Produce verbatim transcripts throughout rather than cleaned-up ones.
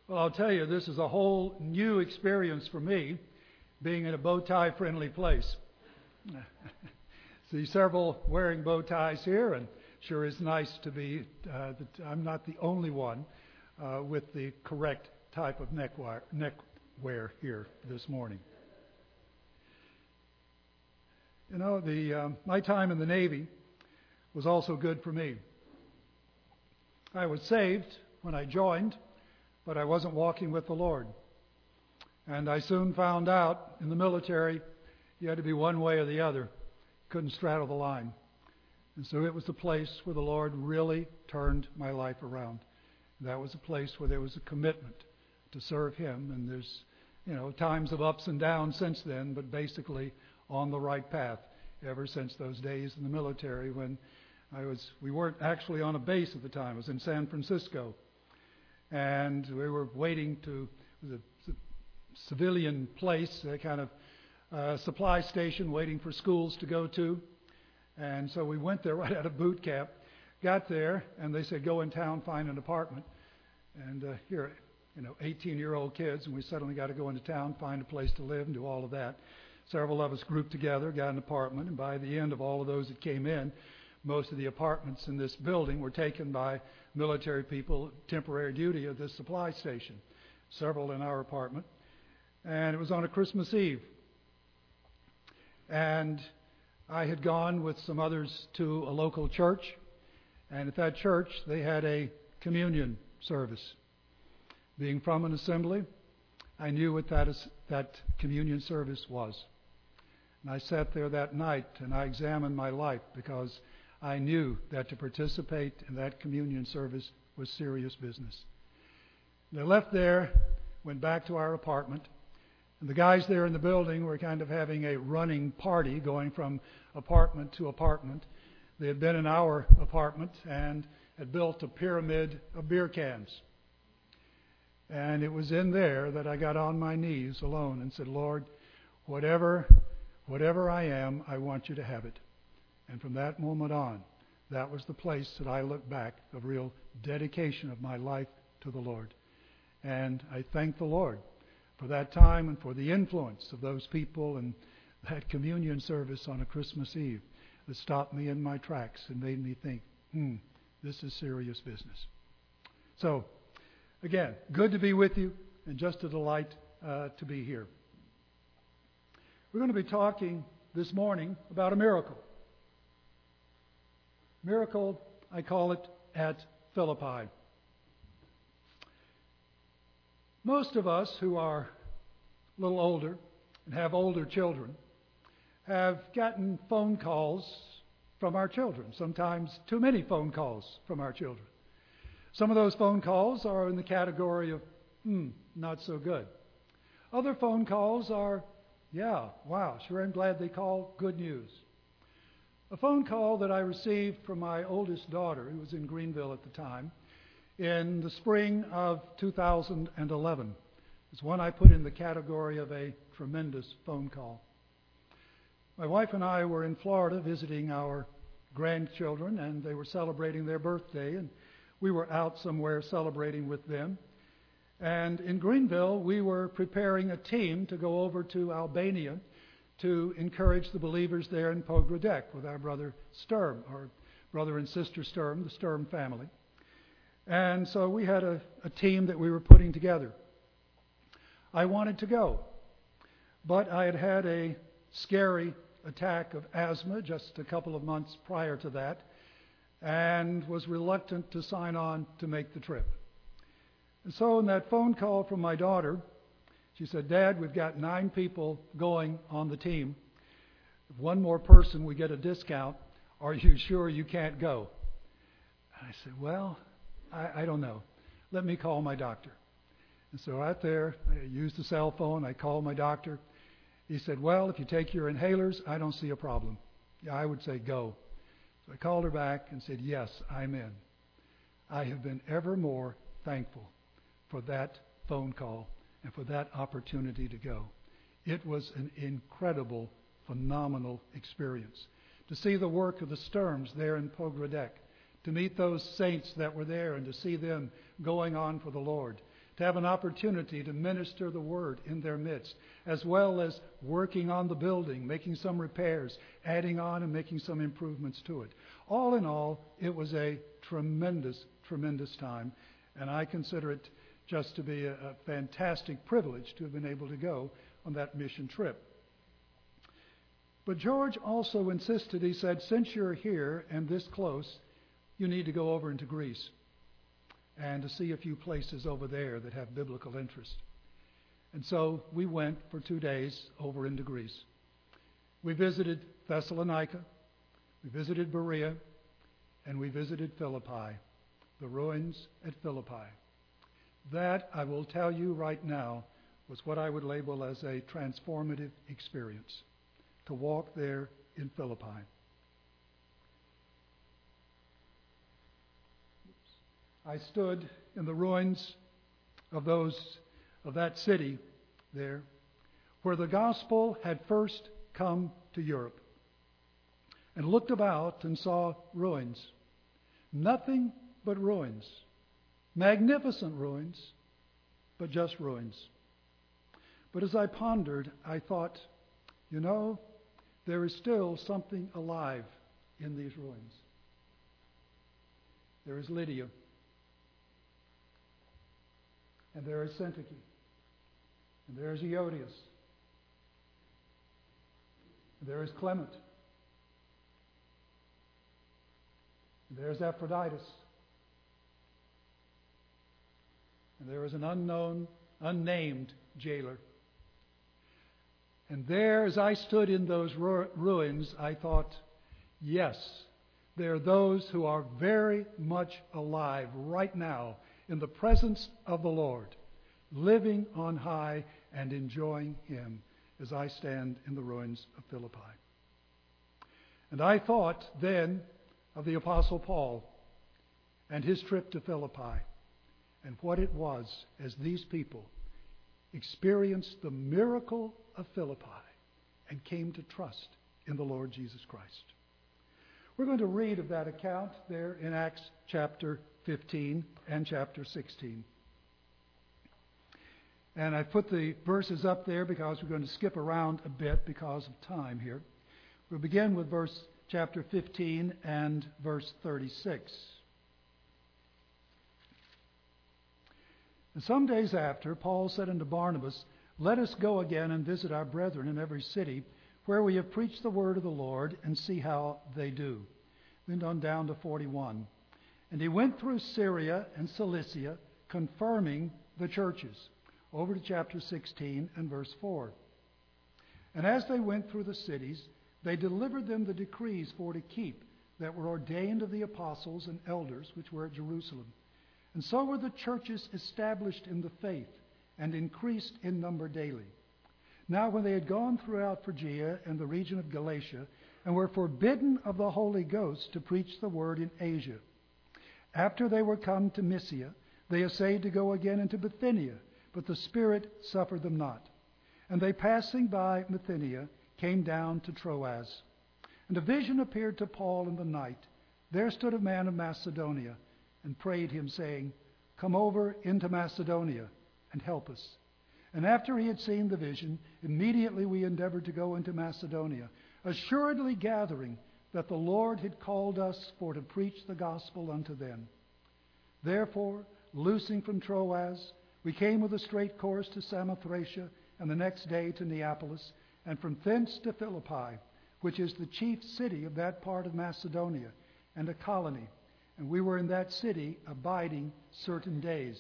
Well, I'll tell you, this is a whole new experience for me, being in a bow tie friendly place. See several wearing bow ties here, and sure is nice to be, uh, that I'm not the only one uh, with the correct type of neck wear, neck wear here this morning. You know, the um, my time in the Navy was also good for me. I was saved when I joined, but I wasn't walking with the Lord. And I soon found out in the military you had to be one way or the other. Couldn't straddle the line. And so it was the place where the Lord really turned my life around. That was a place where there was a commitment to serve Him. And there's, you know, times of ups and downs since then, but basically on the right path ever since those days in the military when I was, we weren't actually on a base at the time. I was in San Francisco. And we were waiting to, it was a civilian place, a kind of uh, supply station waiting for schools to go to. And so we went there right out of boot camp, got there, and they said, go in town, find an apartment. And uh, here, you know, eighteen-year-old kids, and we suddenly got to go into town, find a place to live, and do all of that. Several of us grouped together, got an apartment, and by the end of all of those that came in, most of the apartments in this building were taken by military people, temporary duty at this supply station, several in our apartment. And it was on a Christmas Eve. And I had gone with some others to a local church, and at that church they had a communion service. Being from an assembly, I knew what that, is, that communion service was. And I sat there that night and I examined my life because I knew that to participate in that communion service was serious business. And I left there, went back to our apartment, and the guys there in the building were kind of having a running party going from apartment to apartment. They had been in our apartment and had built a pyramid of beer cans. And it was in there that I got on my knees alone and said, Lord, whatever, whatever I am, I want you to have it. And from that moment on, that was the place that I looked back of real dedication of my life to the Lord. And I thank the Lord for that time and for the influence of those people and that communion service on a Christmas Eve that stopped me in my tracks and made me think, hmm, this is serious business. So, again, good to be with you and just a delight uh, to be here. We're going to be talking this morning about a miracle. Miracle, I call it, at Philippi. Most of us who are a little older and have older children have gotten phone calls from our children, sometimes too many phone calls from our children. Some of those phone calls are in the category of, hmm, not so good. Other phone calls are, yeah, wow, sure I'm glad they called, good news. A phone call that I received from my oldest daughter, who was in Greenville at the time, in the spring of two thousand eleven. It's one I put in the category of a tremendous phone call. My wife and I were in Florida visiting our grandchildren, and they were celebrating their birthday, and we were out somewhere celebrating with them. And in Greenville, we were preparing a team to go over to Albania to encourage the believers there in Pogradec with our brother Sturm, or brother and sister Sturm, the Sturm family. And so we had a, a team that we were putting together. I wanted to go, but I had had a scary attack of asthma just a couple of months prior to that, and was reluctant to sign on to make the trip. And so in that phone call from my daughter, she said, Dad, we've got nine people going on the team. If one more person, we get a discount. Are you sure you can't go? And I said, well, I, I don't know. Let me call my doctor. And so right there, I used the cell phone. I called my doctor. He said, well, if you take your inhalers, I don't see a problem. Yeah, I would say go. So I called her back and said, yes, I'm in. I have been ever more thankful for that phone call and for that opportunity to go. It was an incredible, phenomenal experience. To see the work of the Sturms there in Pogradec, to meet those saints that were there and to see them going on for the Lord, to have an opportunity to minister the word in their midst, as well as working on the building, making some repairs, adding on and making some improvements to it. All in all, it was a tremendous, tremendous time, and I consider it just to be a, a fantastic privilege to have been able to go on that mission trip. But George also insisted, he said, since you're here and this close, you need to go over into Greece and to see a few places over there that have biblical interest. And so we went for two days over into Greece. We visited Thessalonica, we visited Berea, and we visited Philippi, the ruins at Philippi. That, I will tell you right now, was what I would label as a transformative experience, to walk there in Philippi. I stood in the ruins of those of that city there, where the gospel had first come to Europe, and looked about and saw ruins. Nothing but ruins. Magnificent ruins, but just ruins. But as I pondered, I thought, you know, there is still something alive in these ruins. There is Lydia. And there is Syntyche. And there is Eodias. And there is Clement. And there is Epaphroditus. And there is an unknown, unnamed jailer. And there, as I stood in those ru- ruins, I thought, yes, there are those who are very much alive right now in the presence of the Lord, living on high and enjoying Him as I stand in the ruins of Philippi. And I thought then of the Apostle Paul and his trip to Philippi and what it was as these people experienced the miracle of Philippi and came to trust in the Lord Jesus Christ. We're going to read of that account there in Acts chapter fifteen and chapter sixteen. And I put the verses up there because we're going to skip around a bit because of time here. We'll begin with verse chapter fifteen and verse thirty-six. And some days after, Paul said unto Barnabas, let us go again and visit our brethren in every city where we have preached the word of the Lord, and see how they do. Then on down to forty-one. And he went through Syria and Cilicia, confirming the churches. Over to chapter sixteen and verse four. And as they went through the cities, they delivered them the decrees for to keep that were ordained of the apostles and elders which were at Jerusalem. And so were the churches established in the faith, and increased in number daily. Now when they had gone throughout Phrygia and the region of Galatia, and were forbidden of the Holy Ghost to preach the word in Asia, after they were come to Mysia, they essayed to go again into Bithynia, but the Spirit suffered them not. And they, passing by Bithynia, came down to Troas. And a vision appeared to Paul in the night. There stood a man of Macedonia, and prayed him, saying, come over into Macedonia, and help us. And after he had seen the vision, immediately we endeavored to go into Macedonia, assuredly gathering that the Lord had called us for to preach the gospel unto them. Therefore, loosing from Troas, we came with a straight course to Samothracia, and the next day to Neapolis, and from thence to Philippi, which is the chief city of that part of Macedonia, and a colony. And we were in that city abiding certain days.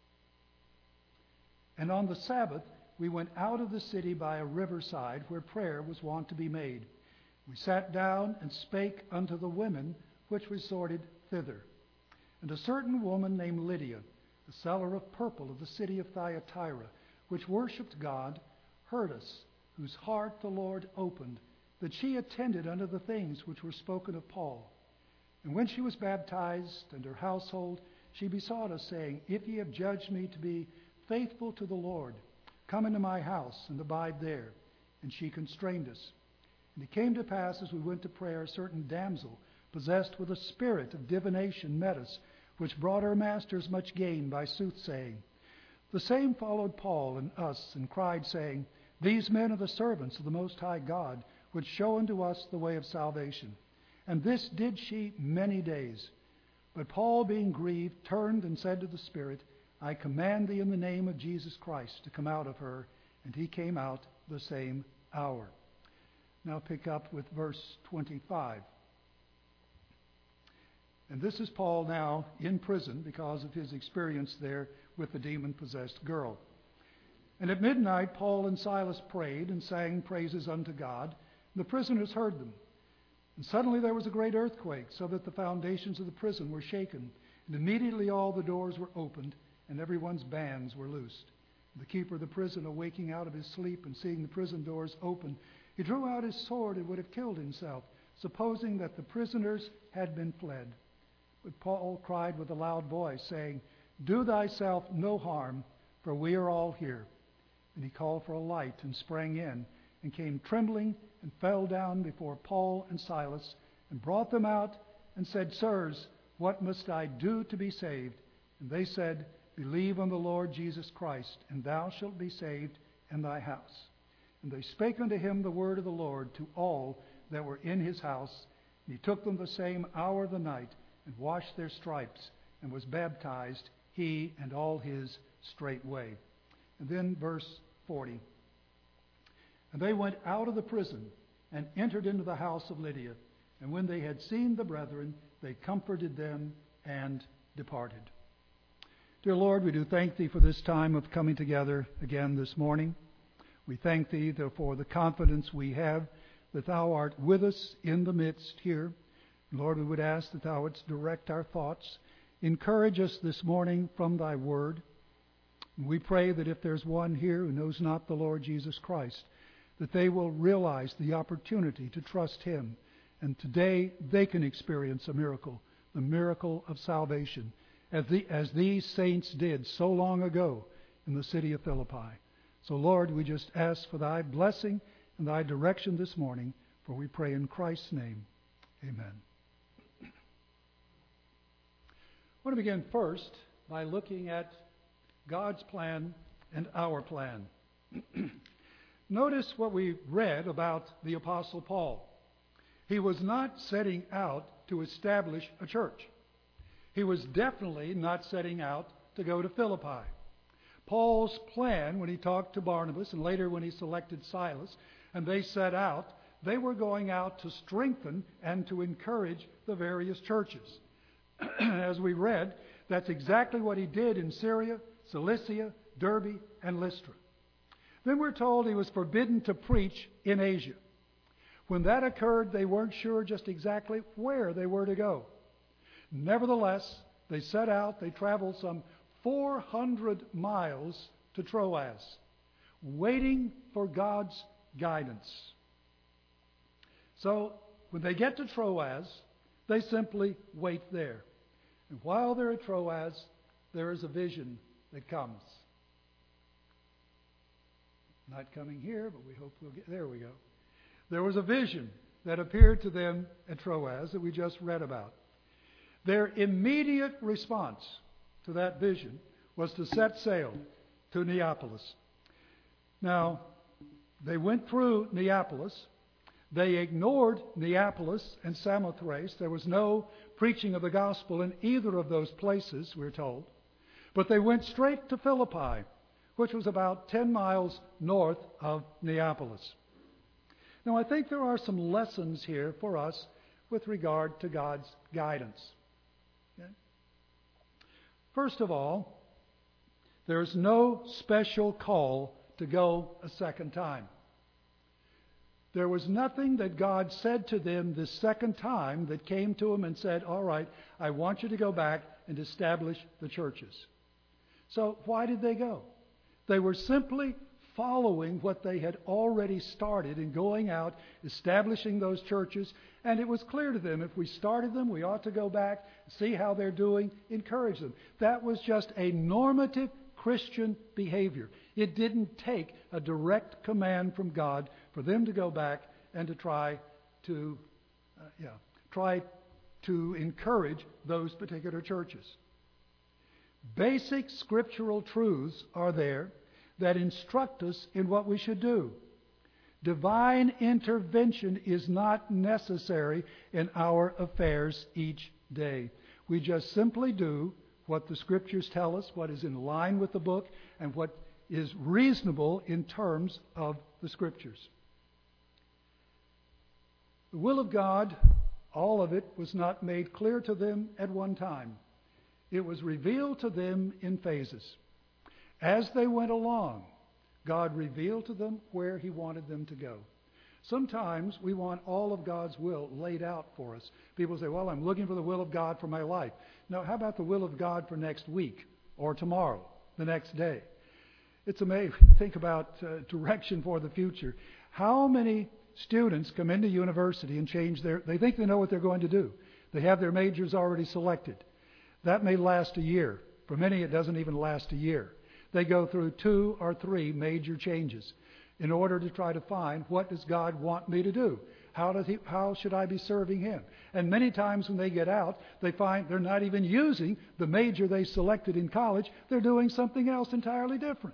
And on the Sabbath we went out of the city by a riverside, where prayer was wont to be made. We sat down and spake unto the women which resorted thither. And a certain woman named Lydia, the seller of purple of the city of Thyatira, which worshipped God, heard us, whose heart the Lord opened, that she attended unto the things which were spoken of Paul. And when she was baptized, and her household, she besought us, saying, if ye have judged me to be faithful to the Lord, come into my house, and abide there. And she constrained us. And it came to pass, as we went to prayer, a certain damsel, possessed with a spirit of divination, met us, which brought her masters much gain by soothsaying. The same followed Paul and us, and cried, saying, These men are the servants of the Most High God, which show unto us the way of salvation. And this did she many days. But Paul, being grieved, turned and said to the Spirit, I command thee in the name of Jesus Christ to come out of her. And he came out the same hour. Now pick up with verse twenty-five. And this is Paul now in prison because of his experience there with the demon-possessed girl. And at midnight Paul and Silas prayed and sang praises unto God. And the prisoners heard them. And suddenly there was a great earthquake, so that the foundations of the prison were shaken. And immediately all the doors were opened, and everyone's bands were loosed. The keeper of the prison, awaking out of his sleep and seeing the prison doors open, he drew out his sword and would have killed himself, supposing that the prisoners had been fled. But Paul cried with a loud voice, saying, Do thyself no harm, for we are all here. And he called for a light and sprang in, and came trembling and fell down before Paul and Silas, and brought them out, and said, Sirs, what must I do to be saved? And they said, Believe on the Lord Jesus Christ, and thou shalt be saved and thy house. And they spake unto him the word of the Lord to all that were in his house. And he took them the same hour of the night, and washed their stripes, and was baptized, he and all his straightway. And then verse forty. And they went out of the prison, and entered into the house of Lydia. And when they had seen the brethren, they comforted them and departed. Dear Lord, we do thank Thee for this time of coming together again this morning. We thank Thee for the confidence we have that Thou art with us in the midst here. Lord, we would ask that Thou wouldst direct our thoughts. Encourage us this morning from Thy Word. We pray that if there's one here who knows not the Lord Jesus Christ, that they will realize the opportunity to trust Him. And today they can experience a miracle, the miracle of salvation, as, the, as these saints did so long ago in the city of Philippi. So, Lord, we just ask for Thy blessing and Thy direction this morning, for we pray in Christ's name. Amen. I want to begin first by looking at God's plan and our plan. Notice what we read about the Apostle Paul. He was not setting out to establish a church. He was definitely not setting out to go to Philippi. Paul's plan, when he talked to Barnabas and later when he selected Silas, and they set out, they were going out to strengthen and to encourage the various churches. As we read, that's exactly what he did in Syria, Cilicia, Derbe, and Lystra. Then we're told he was forbidden to preach in Asia. When that occurred, they weren't sure just exactly where they were to go. Nevertheless, they set out, they traveled some four hundred miles to Troas, waiting for God's guidance. So, when they get to Troas, they simply wait there. And while they're at Troas, there is a vision that comes. Not coming here, but we hope we'll get there. We go. There was a vision that appeared to them at Troas that we just read about. Their immediate response to that vision was to set sail to Neapolis. Now, they went through Neapolis. They ignored Neapolis and Samothrace. There was no preaching of the gospel in either of those places, we're told. But they went straight to Philippi, which was about ten miles north of Neapolis. Now, I think there are some lessons here for us with regard to God's guidance. Okay? First of all, there's no special call to go a second time. There was nothing that God said to them this second time that came to them and said, all right, I want you to go back and establish the churches. So why did they go? They were simply following what they had already started in going out, establishing those churches. And it was clear to them, if we started them, we ought to go back, see how they're doing, encourage them. That was just a normative Christian behavior. It didn't take a direct command from God for them to go back and to try to, uh, yeah, try to encourage those particular churches. Basic scriptural truths are there that instruct us in what we should do. Divine intervention is not necessary in our affairs each day. We just simply do what the Scriptures tell us, what is in line with the book, and what is reasonable in terms of the Scriptures. The will of God, all of it, was not made clear to them at one time. It was revealed to them in phases. As they went along, God revealed to them where He wanted them to go. Sometimes we want all of God's will laid out for us. People say, well, I'm looking for the will of God for my life. No, how about the will of God for next week or tomorrow, the next day? It's amazing. Think about uh, direction for the future. How many students come into university and change their, they think they know what they're going to do. They have their majors already selected. That may last a year. For many, it doesn't even last a year. They go through two or three major changes in order to try to find, what does God want me to do? How does he, how should I be serving Him? And many times when they get out, they find they're not even using the major they selected in college. They're doing something else entirely different.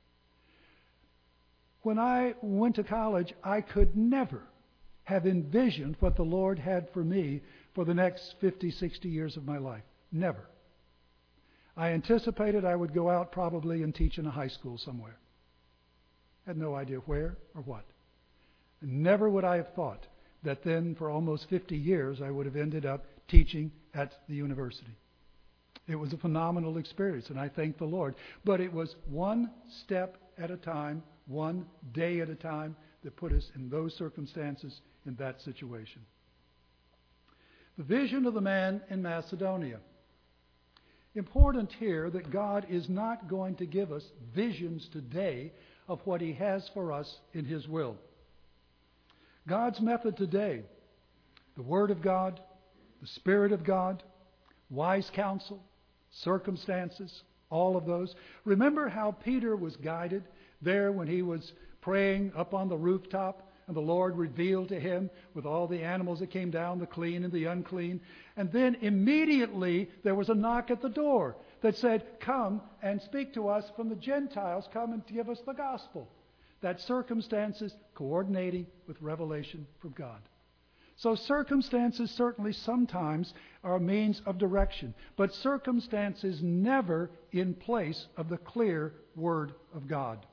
When I went to college, I could never have envisioned what the Lord had for me for the next fifty, sixty years of my life. Never. I anticipated I would go out probably and teach in a high school somewhere. Had no idea where or what. Never would I have thought that then for almost fifty years I would have ended up teaching at the university. It was a phenomenal experience, and I thank the Lord. But it was one step at a time, one day at a time, that put us in those circumstances, in that situation. The vision of the man in Macedonia. Important here that God is not going to give us visions today of what He has for us in His will. God's method today, the Word of God, the Spirit of God, wise counsel, circumstances, all of those. Remember how Peter was guided there when he was praying up on the rooftop, and the Lord revealed to him with all the animals that came down, the clean and the unclean. And then immediately there was a knock at the door that said, come and speak to us from the Gentiles. Come and give us the gospel. That circumstances coordinating with revelation from God. So circumstances certainly sometimes are a means of direction, but circumstances never in place of the clear Word of God.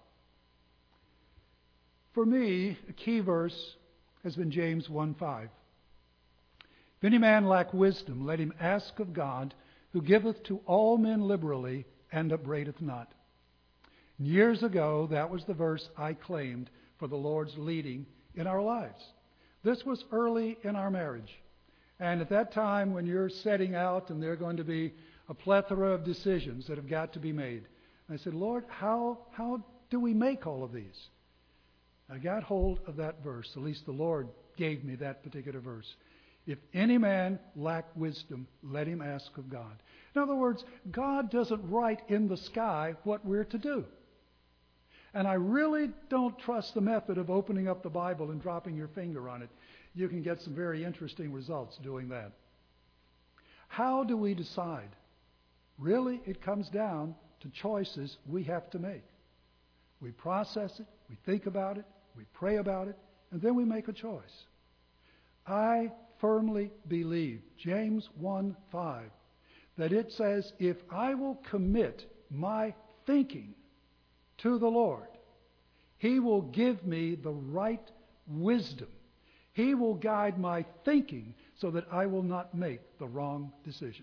For me, a key verse has been James one five. If any man lack wisdom, let him ask of God, who giveth to all men liberally, and upbraideth not. Years ago, that was the verse I claimed for the Lord's leading in our lives. This was early in our marriage. And at that time, when you're setting out and there are going to be a plethora of decisions that have got to be made, I said, Lord, how, how do we make all of these? I got hold of that verse. At least the Lord gave me that particular verse. If any man lack wisdom, let him ask of God. In other words, God doesn't write in the sky what we're to do. And I really don't trust the method of opening up the Bible and dropping your finger on it. You can get some very interesting results doing that. How do we decide? Really, it comes down to choices we have to make. We process it, we think about it, we pray about it, and then we make a choice. I firmly believe, James one five, that it says, if I will commit my thinking to the Lord, He will give me the right wisdom. He will guide my thinking so that I will not make the wrong decision.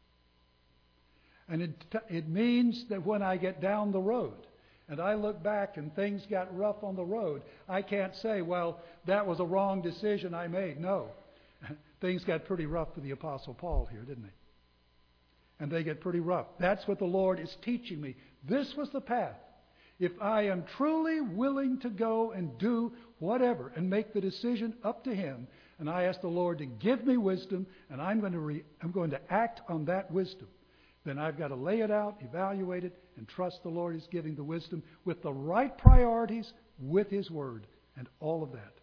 And it, it means that when I get down the road and I look back and things got rough on the road, I can't say, well, that was a wrong decision I made. No. Things got pretty rough for the Apostle Paul here, didn't they? And they get pretty rough. That's what the Lord is teaching me. This was the path. If I am truly willing to go and do whatever and make the decision up to Him, and I ask the Lord to give me wisdom, and I'm going to re- I'm going to act on that wisdom, then I've got to lay it out, evaluate it, and trust the Lord is giving the wisdom with the right priorities, with His Word, and all of that.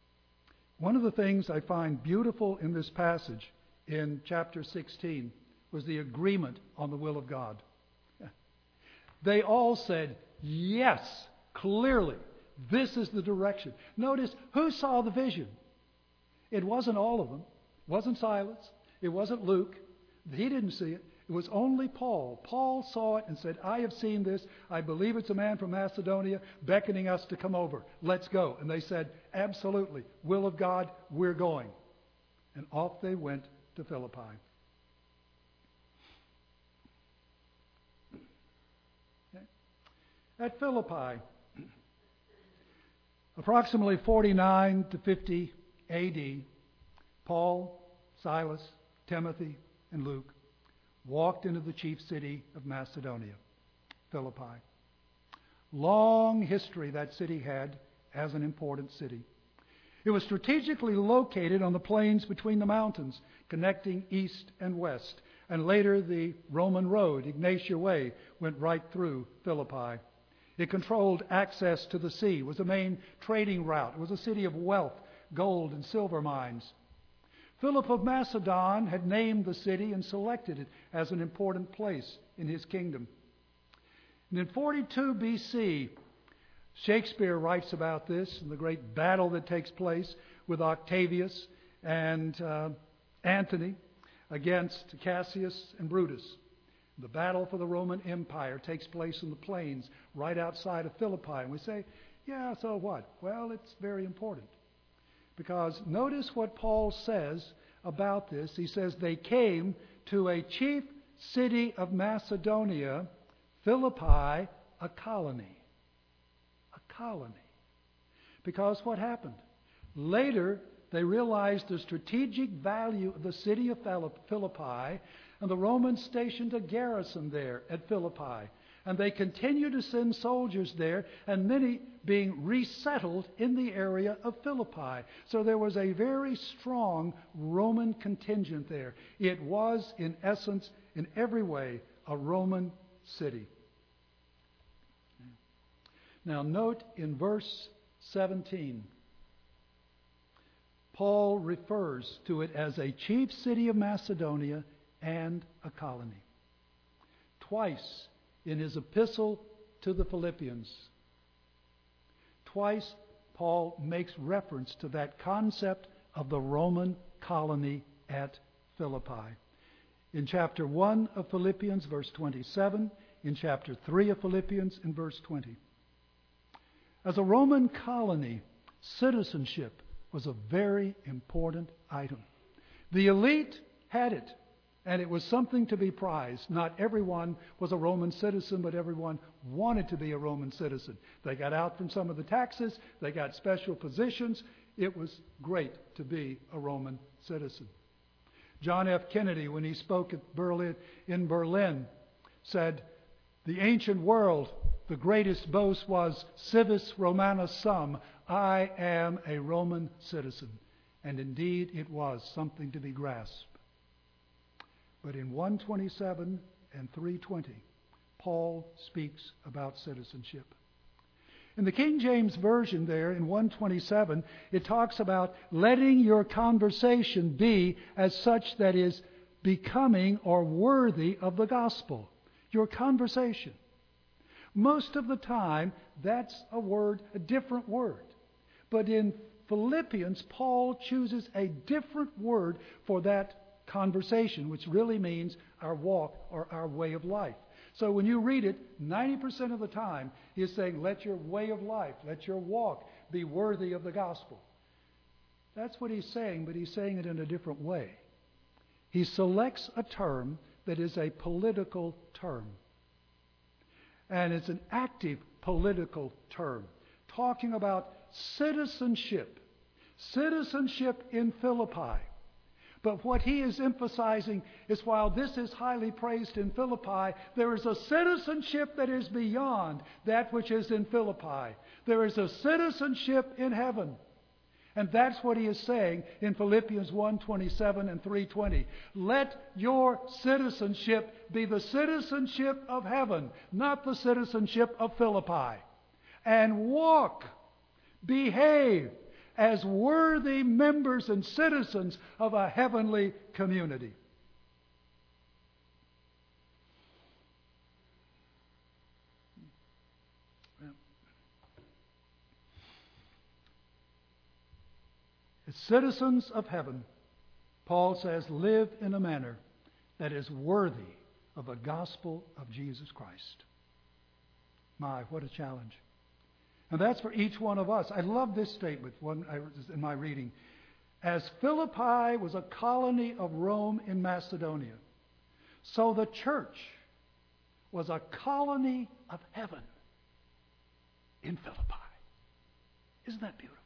One of the things I find beautiful in this passage in chapter sixteen, was the agreement on the will of God. They all said, yes, clearly, this is the direction. Notice, who saw the vision? It wasn't all of them. It wasn't Silas. It wasn't Luke. He didn't see it. It was only Paul. Paul saw it and said, I have seen this. I believe it's a man from Macedonia beckoning us to come over. Let's go. And they said, absolutely. Will of God, we're going. And off they went to Philippi. Okay. At Philippi, approximately forty-nine to fifty A D, Paul, Silas, Timothy, and Luke walked into the chief city of Macedonia, Philippi. Long history that city had as an important city. It was strategically located on the plains between the mountains, connecting east and west. And later the Roman road, Egnatia Way, went right through Philippi. It controlled access to the sea, was a main trading route. It was a city of wealth, gold and silver mines. Philip of Macedon had named the city and selected it as an important place in his kingdom. And in forty-two B C, Shakespeare writes about this and the great battle that takes place with Octavius and uh, Antony against Cassius and Brutus. The battle for the Roman Empire takes place in the plains right outside of Philippi. And we say, yeah, so what? Well, it's very important. Because notice what Paul says about this. He says they came to a chief city of Macedonia, Philippi, a colony. A colony. Because what happened? Later, they realized the strategic value of the city of Philippi, and the Romans stationed a garrison there at Philippi. And they continued to send soldiers there, and many being resettled in the area of Philippi. So there was a very strong Roman contingent there. It was, in essence, in every way, a Roman city. Now note in verse seventeen, Paul refers to it as a chief city of Macedonia and a colony. Twice in his epistle to the Philippians, twice Paul makes reference to that concept of the Roman colony at Philippi. In chapter one of Philippians, verse twenty-seven, in chapter three of Philippians, in verse twenty. As a Roman colony, citizenship was a very important item. The elite had it, and it was something to be prized. Not everyone was a Roman citizen, but everyone wanted to be a Roman citizen. They got out from some of the taxes. They got special positions. It was great to be a Roman citizen. John F. Kennedy, when he spoke at Berlin, in Berlin, said, "The ancient world, the greatest boast was civis Romanus sum. I am a Roman citizen." And indeed, it was something to be grasped. But in one twenty-seven and three twenty, Paul speaks about citizenship. In the King James Version there, in one twenty-seven, it talks about letting your conversation be as such that is becoming or worthy of the gospel. Your conversation. Most of the time, that's a word, a different word. But in Philippians, Paul chooses a different word for that conversation, which really means our walk or our way of life. So when you read it, ninety percent of the time, he is saying, let your way of life, let your walk be worthy of the gospel. That's what he's saying, but he's saying it in a different way. He selects a term that is a political term. And it's an active political term, talking about citizenship. Citizenship in Philippi. But what he is emphasizing is while this is highly praised in Philippi, there is a citizenship that is beyond that which is in Philippi. There is a citizenship in heaven. And that's what he is saying in Philippians one twenty-seven and three twenty. Let your citizenship be the citizenship of heaven, not the citizenship of Philippi. And walk, behave as worthy members and citizens of a heavenly community. As citizens of heaven, Paul says, live in a manner that is worthy of the gospel of Jesus Christ. My, what a challenge. And that's for each one of us. I love this statement one in my reading. As Philippi was a colony of Rome in Macedonia, so the church was a colony of heaven in Philippi. Isn't that beautiful?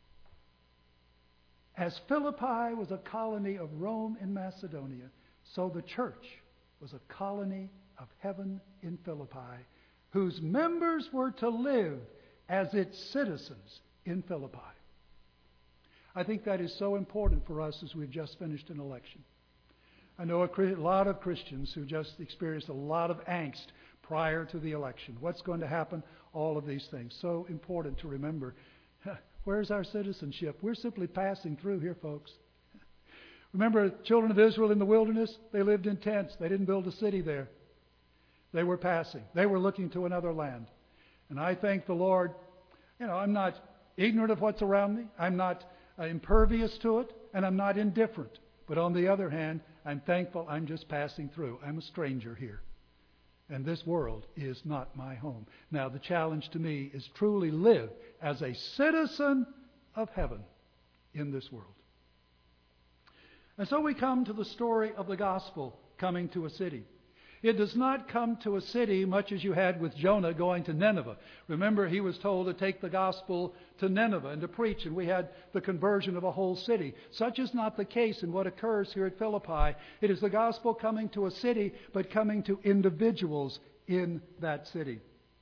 As Philippi was a colony of Rome in Macedonia, so the church was a colony of heaven in Philippi, whose members were to live as its citizens in Philippi. I think that is so important for us as we've just finished an election. I know a lot of Christians who just experienced a lot of angst prior to the election. What's going to happen? All of these things. So important to remember. Where's our citizenship? We're simply passing through here, folks. Remember, the children of Israel in the wilderness? They lived in tents. They didn't build a city there. They were passing. They were looking to another land. And I thank the Lord. You know, I'm not ignorant of what's around me. I'm not uh, impervious to it. And I'm not indifferent. But on the other hand, I'm thankful I'm just passing through. I'm a stranger here. And this world is not my home. Now, the challenge to me is truly live as a citizen of heaven in this world. And so we come to the story of the gospel coming to a city. It does not come to a city much as you had with Jonah going to Nineveh. Remember, he was told to take the gospel to Nineveh and to preach, and we had the conversion of a whole city. Such is not the case in what occurs here at Philippi. It is the gospel coming to a city, but coming to individuals in that city.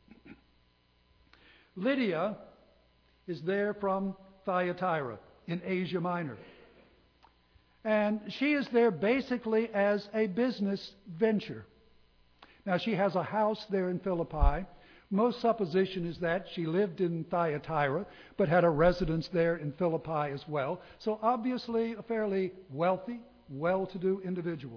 Lydia is there from Thyatira in Asia Minor. And she is there basically as a business venture. Now, she has a house there in Philippi. Most supposition is that she lived in Thyatira, but had a residence there in Philippi as well. So obviously a fairly wealthy, well-to-do individual.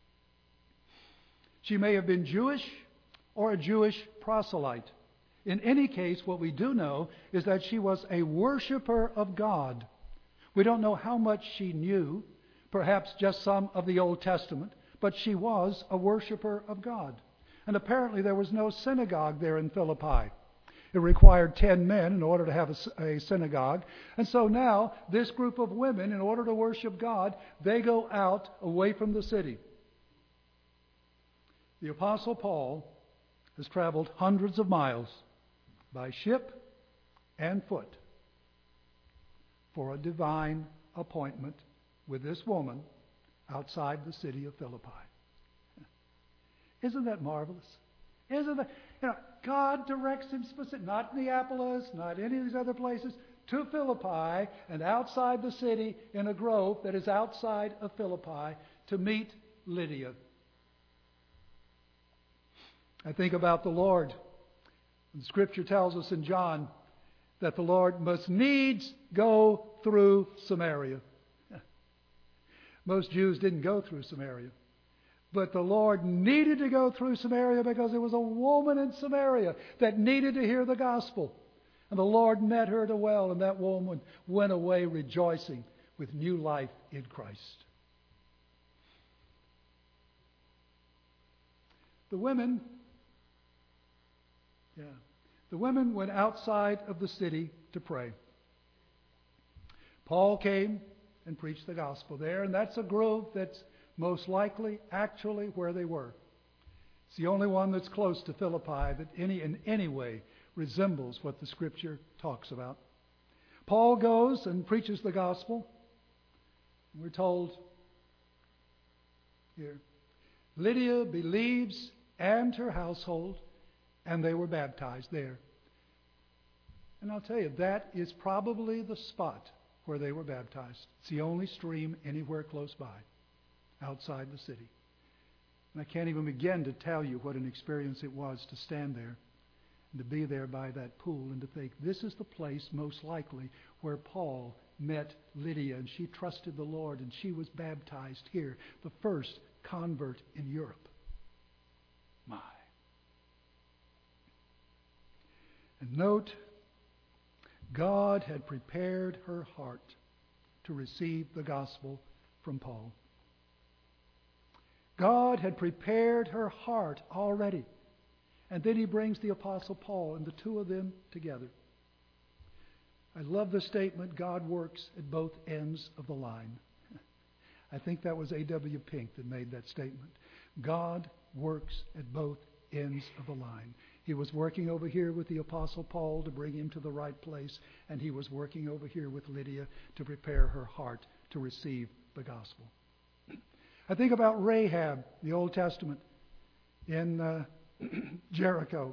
She may have been Jewish or a Jewish proselyte. In any case, what we do know is that she was a worshiper of God. We don't know how much she knew, perhaps just some of the Old Testament, but she was a worshiper of God. And apparently there was no synagogue there in Philippi. It required ten men in order to have a, a synagogue. And so now, this group of women, in order to worship God, they go out away from the city. The Apostle Paul has traveled hundreds of miles by ship and foot for a divine appointment with this woman outside the city of Philippi. Isn't that marvelous? Isn't that, you know, God directs him specifically, not Neapolis, not any of these other places, to Philippi and outside the city in a grove that is outside of Philippi to meet Lydia. I think about the Lord. The Scripture tells us in John that the Lord must needs go through Samaria. Most Jews didn't go through Samaria. But the Lord needed to go through Samaria because there was a woman in Samaria that needed to hear the gospel. And the Lord met her at a well, and that woman went away rejoicing with new life in Christ. The women, yeah, the women went outside of the city to pray. Paul came and preached the gospel there, and that's a grove that's most likely actually where they were. It's the only one that's close to Philippi that any in any way resembles what the Scripture talks about. Paul goes and preaches the gospel. We're told here, Lydia believes and her household, and they were baptized there. And I'll tell you, that is probably the spot where they were baptized. It's the only stream anywhere close by, outside the city. And I can't even begin to tell you what an experience it was to stand there and to be there by that pool and to think, this is the place most likely where Paul met Lydia, and she trusted the Lord, and she was baptized here, the first convert in Europe. My. And note, God had prepared her heart to receive the gospel from Paul. God had prepared her heart already. And then he brings the Apostle Paul and the two of them together. I love the statement, God works at both ends of the line. I think that was A W Pink that made that statement. God works at both ends of the line. He was working over here with the Apostle Paul to bring him to the right place, and he was working over here with Lydia to prepare her heart to receive the gospel. I think about Rahab, the Old Testament, in uh, Jericho.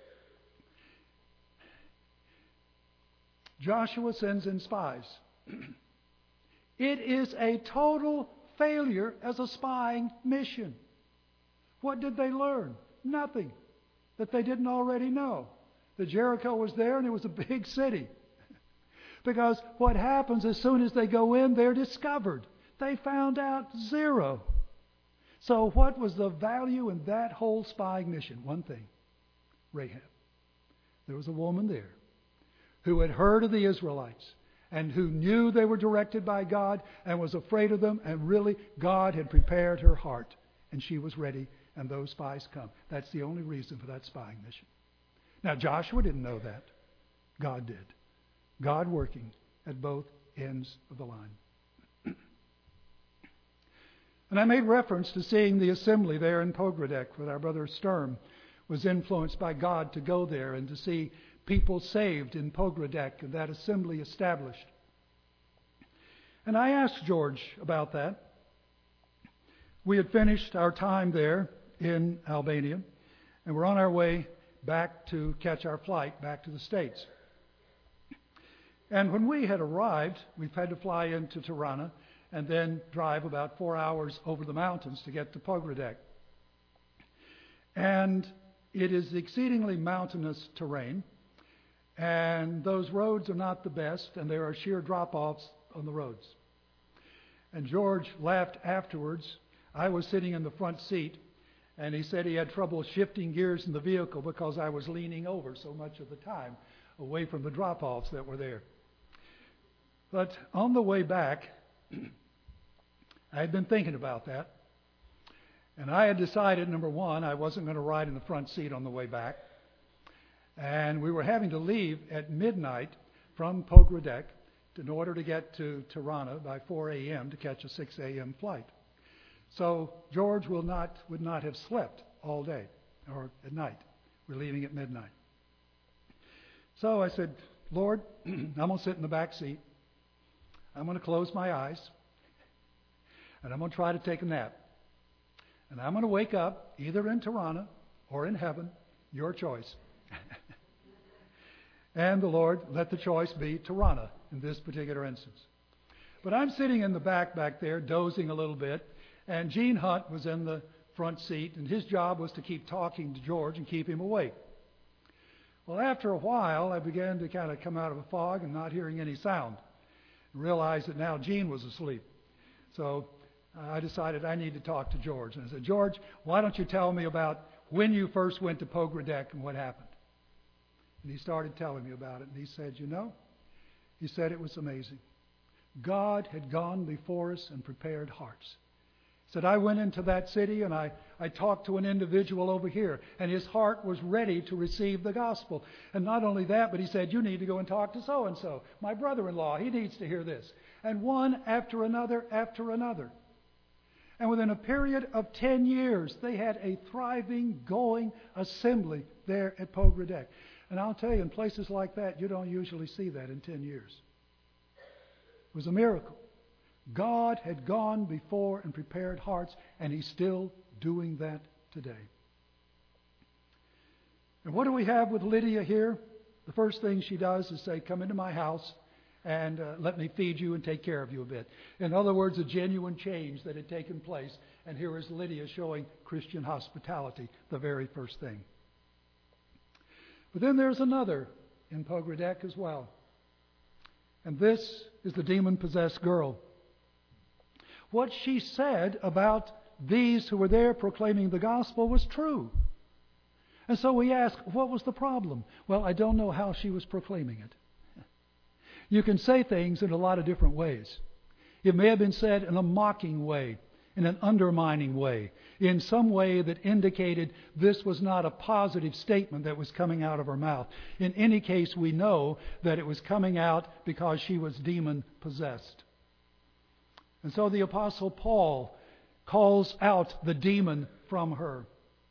Joshua sends in spies. It is a total failure as a spying mission. What did they learn? Nothing that they didn't already know. That Jericho was there and it was a big city. Because what happens as soon as they go in, they're discovered. They found out zero. So what was the value in that whole spying mission? One thing. Rahab. There was a woman there who had heard of the Israelites and who knew they were directed by God and was afraid of them, and really God had prepared her heart and she was ready, and those spies come. That's the only reason for that spying mission. Now Joshua didn't know that. God did. God working at both ends of the line. And I made reference to seeing the assembly there in Pogradec with our brother Sturm was influenced by God to go there and to see people saved in Pogradec and that assembly established. And I asked George about that. We had finished our time there in Albania and we're on our way back to catch our flight back to the States. And when we had arrived, we've had to fly into Tirana and then drive about four hours over the mountains to get to Pogradec. And it is exceedingly mountainous terrain, and those roads are not the best, and there are sheer drop-offs on the roads. And George laughed afterwards. I was sitting in the front seat, and he said he had trouble shifting gears in the vehicle because I was leaning over so much of the time away from the drop-offs that were there. But on the way back, I had been thinking about that. And I had decided, number one, I wasn't going to ride in the front seat on the way back. And we were having to leave at midnight from Pogradec in order to get to Tirana by four a.m. to catch a six a.m. flight. So George will not, would not have slept all day or at night. We're leaving at midnight. So I said, Lord, I'm going to sit in the back seat. I'm going to close my eyes. And I'm going to try to take a nap. And I'm going to wake up either in Tirana or in heaven, your choice. And the Lord let the choice be Tirana in this particular instance. But I'm sitting in the back back there, dozing a little bit, and Gene Hunt was in the front seat, and his job was to keep talking to George and keep him awake. Well, after a while, I began to kind of come out of a fog and not hearing any sound, and realized that now Gene was asleep. So I decided I need to talk to George. And I said, George, why don't you tell me about when you first went to Pogradec and what happened? And he started telling me about it. And he said, you know, he said it was amazing. God had gone before us and prepared hearts. He said, I went into that city and I, I talked to an individual over here, and his heart was ready to receive the gospel. And not only that, but he said, you need to go and talk to so-and-so, my brother-in-law. He needs to hear this. And one after another after another. And within a period of ten years, they had a thriving, going assembly there at Pogradec. And I'll tell you, in places like that, you don't usually see that in ten years. It was a miracle. God had gone before and prepared hearts, and He's still doing that today. And what do we have with Lydia here? The first thing she does is say, come into my house and uh, let me feed you and take care of you a bit. In other words, a genuine change that had taken place. And here is Lydia showing Christian hospitality, the very first thing. But then there's another in Pogradec as well. And this is the demon-possessed girl. What she said about these who were there proclaiming the gospel was true. And so we ask, what was the problem? Well, I don't know how she was proclaiming it. You can say things in a lot of different ways. It may have been said in a mocking way, in an undermining way, in some way that indicated this was not a positive statement that was coming out of her mouth. In any case, we know that it was coming out because she was demon-possessed. And so the Apostle Paul calls out the demon from her.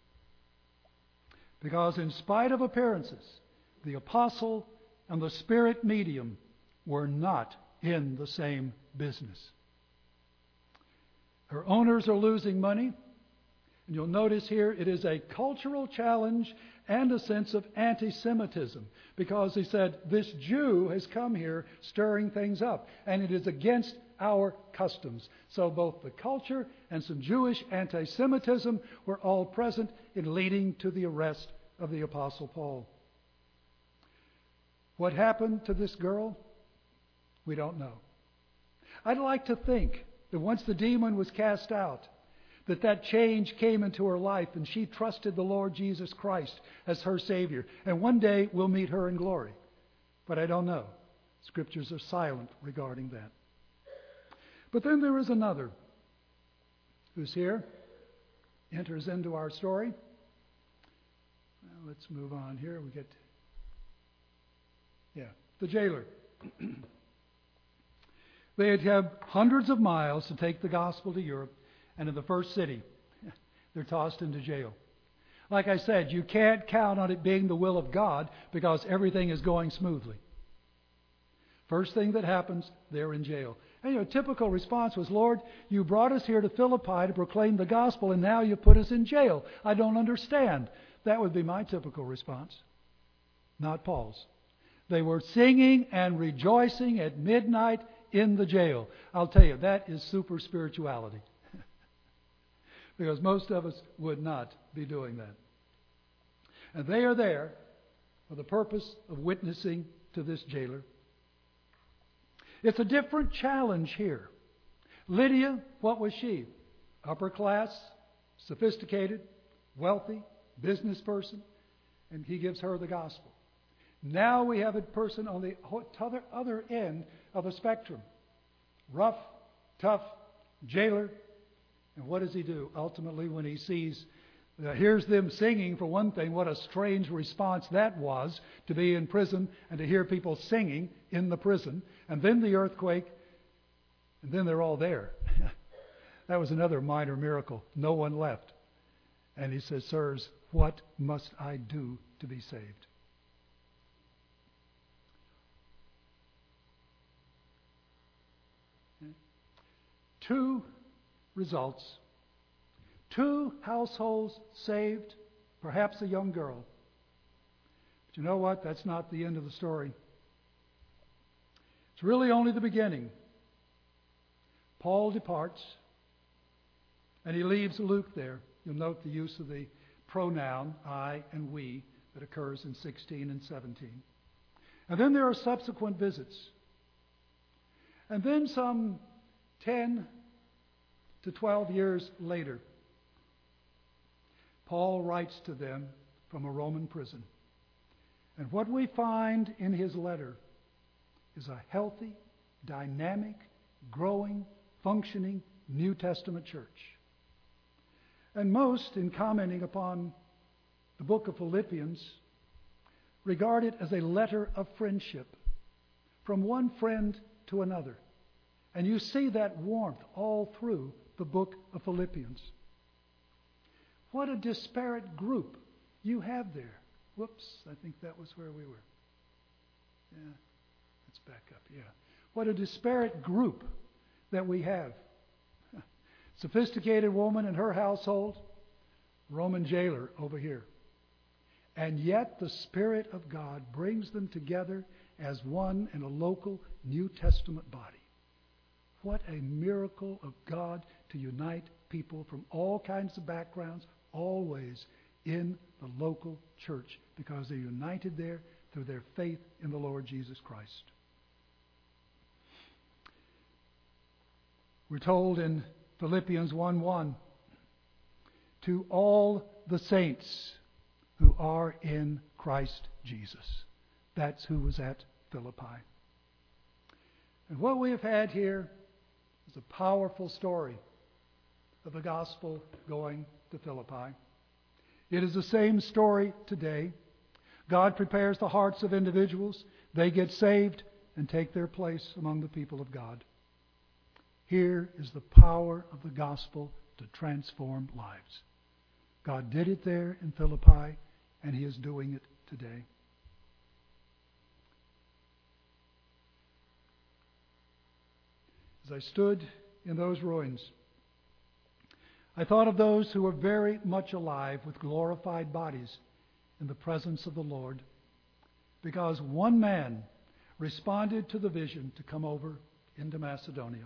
Because in spite of appearances, the apostle and the spirit medium were not in the same business. Her owners are losing money. And you'll notice here it is a cultural challenge and a sense of anti-Semitism. Because he said, this Jew has come here stirring things up. And it is against our customs. So both the culture and some Jewish anti-Semitism were all present in leading to the arrest of the Apostle Paul. What happened to this girl? We don't know. I'd like to think that once the demon was cast out, that that change came into her life and she trusted the Lord Jesus Christ as her Savior. And one day we'll meet her in glory. But I don't know. Scriptures are silent regarding that. But then there is another who's here, enters into our story. Well, let's move on here. We get, yeah, the jailer. They had have hundreds of miles to take the gospel to Europe, and in the first city, they're tossed into jail. Like I said, you can't count on it being the will of God because everything is going smoothly. First thing that happens, they're in jail. And your typical response was, Lord, you brought us here to Philippi to proclaim the gospel, and now you put us in jail. I don't understand. That would be my typical response, not Paul's. They were singing and rejoicing at midnight in the jail. I'll tell you, that is super spirituality. Because most of us would not be doing that. And they are there for the purpose of witnessing to this jailer. It's a different challenge here. Lydia, what was she? Upper class, sophisticated, wealthy, business person, and he gives her the gospel. Now we have a person on the other, other end of a spectrum. Rough, tough, jailer. And what does he do? Ultimately, when he sees, uh, hears them singing, for one thing, what a strange response that was, to be in prison and to hear people singing in the prison. And then the earthquake, and then they're all there. That was another minor miracle. No one left. And he says, sirs, what must I do to be saved? Two results. Two households saved, perhaps a young girl. But you know what? That's not the end of the story. It's really only the beginning. Paul departs, and he leaves Luke there. You'll note the use of the pronoun I and we that occurs in sixteen and seventeen. And then there are subsequent visits. And then some ten to twelve years later, Paul writes to them from a Roman prison. And what we find in his letter is a healthy, dynamic, growing, functioning New Testament church. And most, in commenting upon the book of Philippians, regard it as a letter of friendship from one friend to another. And you see that warmth all through the book of Philippians. What a disparate group you have there. Whoops, I think that was where we were. Yeah, let's back up. Yeah. What a disparate group that we have. Sophisticated woman in her household, Roman jailer over here. And yet the Spirit of God brings them together as one in a local New Testament body. What a miracle of God to unite people from all kinds of backgrounds, always in the local church, because they're united there through their faith in the Lord Jesus Christ. We're told in Philippians one one, to all the saints who are in Christ Jesus. That's who was at Philippi. And what we have had here It's a powerful story of the gospel going to Philippi. It is the same story today. God prepares the hearts of individuals. They get saved and take their place among the people of God. Here is the power of the gospel to transform lives. God did it there in Philippi, and He is doing it today. As I stood in those ruins, I thought of those who were very much alive with glorified bodies in the presence of the Lord, because one man responded to the vision to come over into Macedonia.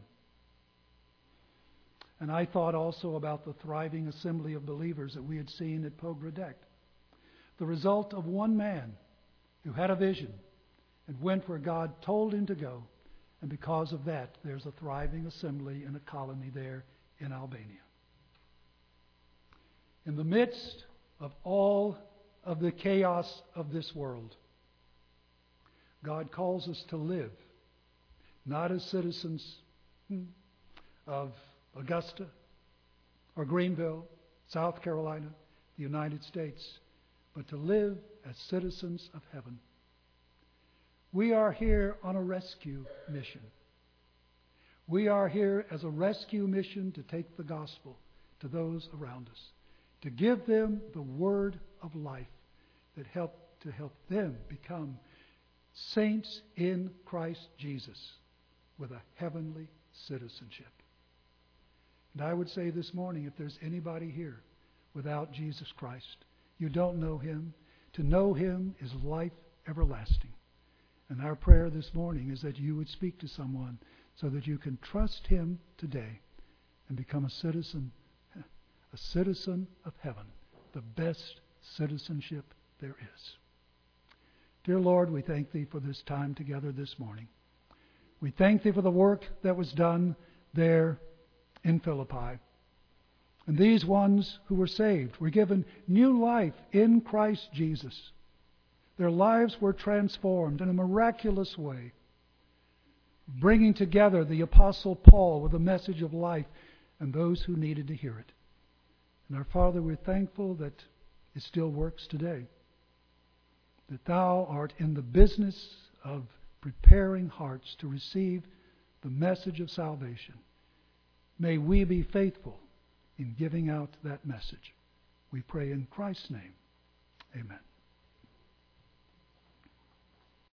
And I thought also about the thriving assembly of believers that we had seen at Pogradec. The result of one man who had a vision and went where God told him to go. And because of that, there's a thriving assembly and a colony there in Albania. In the midst of all of the chaos of this world, God calls us to live, not as citizens of Augusta or Greenville, South Carolina, the United States, but to live as citizens of heaven. We are here on a rescue mission. We are here as a rescue mission to take the gospel to those around us, to give them the word of life that help to help them become saints in Christ Jesus with a heavenly citizenship. And I would say this morning, if there's anybody here without Jesus Christ, you don't know Him. To know Him is life everlasting. And our prayer this morning is that you would speak to someone so that you can trust Him today and become a citizen, a citizen of heaven, the best citizenship there is. Dear Lord, we thank Thee for this time together this morning. We thank Thee for the work that was done there in Philippi. And these ones who were saved were given new life in Christ Jesus. Their lives were transformed in a miraculous way, bringing together the Apostle Paul with a message of life and those who needed to hear it. And our Father, we're thankful that it still works today, that Thou art in the business of preparing hearts to receive the message of salvation. May we be faithful in giving out that message. We pray in Christ's name. Amen.